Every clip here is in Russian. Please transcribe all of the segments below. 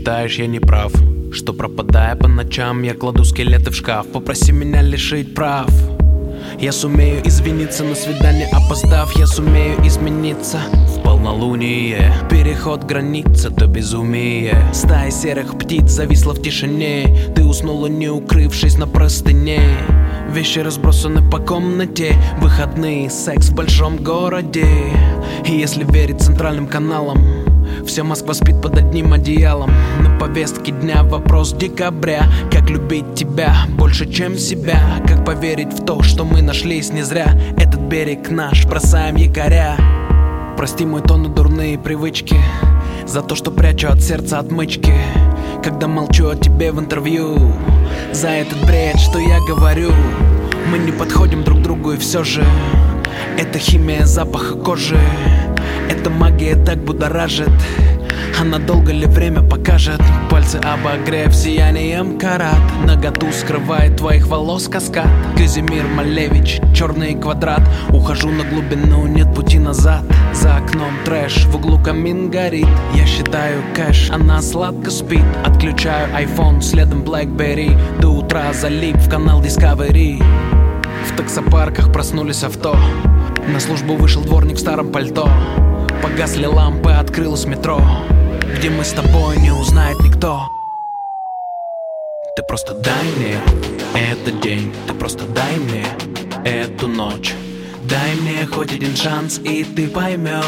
считаешь, я не прав, что пропадая по ночам, я кладу скелеты в шкаф. Попроси меня лишить прав. Я сумею извиниться на свидание, опоздав. Я сумею измениться в полнолуние. Переход границы, то безумие. Стая серых птиц зависла в тишине. Ты уснула, не укрывшись на простыне. Вещи разбросаны по комнате. Выходные, секс в большом городе. И если верить центральным каналам, вся Москва спит под одним одеялом. На повестке дня вопрос декабря: как любить тебя больше, чем себя? Как поверить в то, что мы нашлись не зря? Этот берег наш, бросаем якоря. Прости мой тон и дурные привычки, за то, что прячу от сердца отмычки, когда молчу о тебе в интервью. За этот бред, что я говорю. Мы не подходим друг другу, и все же это химия запаха кожи. Эта магия так будоражит, а надолго ли время покажет? Пальцы обогрев сиянием карат, наготу скрывает твоих волос каскад. Казимир Малевич, черный квадрат. Ухожу на глубину, нет пути назад. За окном трэш, в углу камин горит. Я считаю кэш, она сладко спит. Отключаю iPhone, следом BlackBerry. До утра залип в канал Discovery. В таксопарках проснулись авто. На службу вышел дворник в старом пальто. Погасли лампы, открылось метро, где мы с тобой не узнает никто. Ты просто дай мне этот день, ты просто дай мне эту ночь. Дай мне хоть один шанс, и ты поймешь.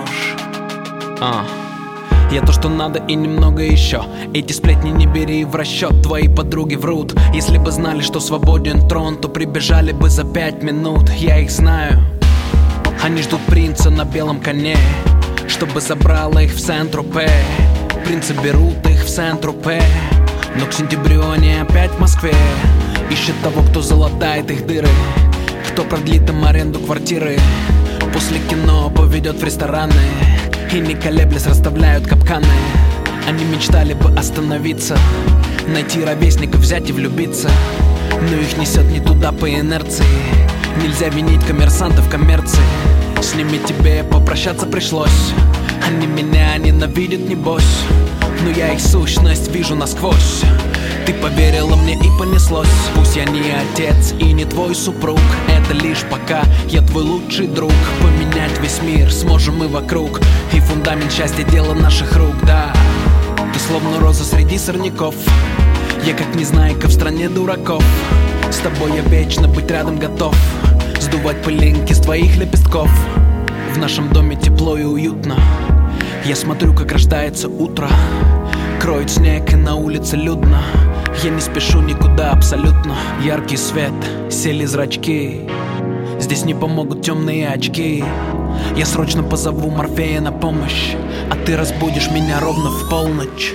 Я то, что надо, и немного еще. Эти сплетни не бери в расчет, твои подруги врут. Если бы знали, что свободен трон, то прибежали бы за 5 минут. Я их знаю. Они ждут принца на белом коне, чтобы забрала их в Сент-Тропе. Принцы берут их в Сент-Тропе, но к сентябрю они опять в Москве. Ищут того, кто залатает их дыры, кто продлит им аренду квартиры. После кино поведет в рестораны, и не колеблясь расставляют капканы. Они мечтали бы остановиться, найти ровесников, взять и влюбиться, но их несет не туда по инерции. Нельзя винить коммерсантов коммерции. С ними тебе попрощаться пришлось. Они меня ненавидят, небось, но я их сущность вижу насквозь. Ты поверила мне и понеслось. Пусть я не отец и не твой супруг, это лишь пока я твой лучший друг. Поменять весь мир сможем мы вокруг, и фундамент счастья дело наших рук, да. Ты словно роза среди сорняков, я как незнайка в стране дураков. С тобой я вечно быть рядом готов, сдувать пылинки с твоих лепестков. В нашем доме тепло и уютно. Я смотрю, как рождается утро. Кроет снег, и на улице людно. Я не спешу никуда абсолютно. Яркий свет, сели зрачки. Здесь не помогут темные очки. Я срочно позову Морфея на помощь, а ты разбудишь меня ровно в полночь.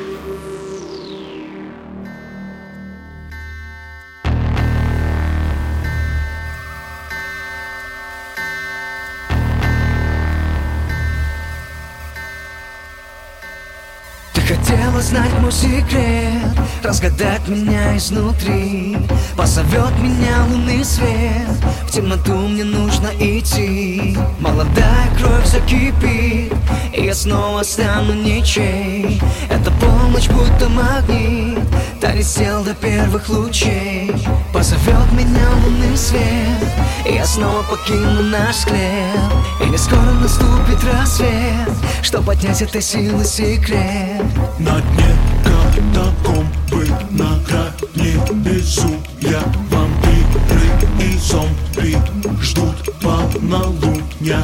Хотела знать мой секрет, разгадать меня изнутри. Позовет меня лунный свет, в темноту мне нужно идти. Молодая кровь закипит, и я снова стану ничей. Эта полночь будто магнит, танец сел до первых лучей. Позовет меня лунный свет, и я снова покину наш склеп. И не скоро наступит рассвет, чтоб поднять этой силы секрет. На дне катакомбы, на грани безумия, вампиры и зомби ждут полнолуния.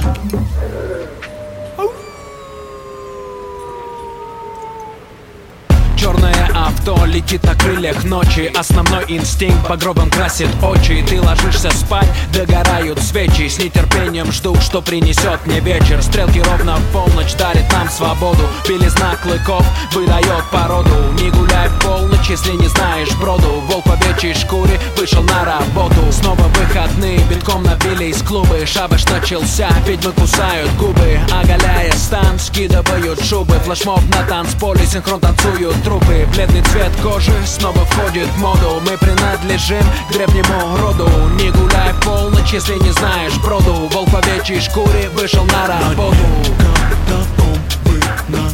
Черное авто летит на крыльях ночи. Основной инстинкт багровым красит очи. Ты ложишься спать, догорают свечи. С нетерпением жду, что принесет мне вечер. Стрелки ровно в полночь дарят нам свободу. Белизна клыков выдает породу. Не гуляй в полночь, если не знаешь броду. Волк в овечьей шкуре вышел на работу. Снова выходные, битком набились клубы. Шабаш начался, ведьмы кусают губы. Оголяя стан, скидывают шубы. Флешмоб на танцполе, синхрон танцуют трупы. Бледный цвет кожи снова входит в моду. Мы принадлежим к древнему роду. Не гуляй в полночь, если не знаешь броду. Волк в овечьей шкуре вышел на работу. На дне катакомбы, на